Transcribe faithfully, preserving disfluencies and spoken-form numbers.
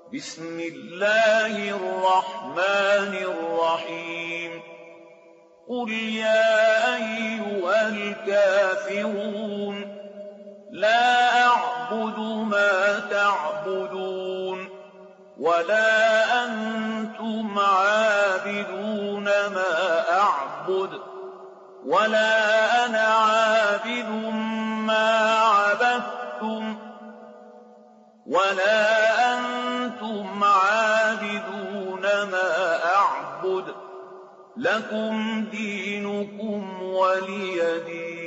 بسم الله الرحمن الرحيم قل يا أيها الكافرون لا أعبد ما تعبدون ولا أنتم عابدون ما أعبد ولا أنا عابد ما عبدتم ولا أنتم عابدون ما أعبد لكم دينكم ولي دين.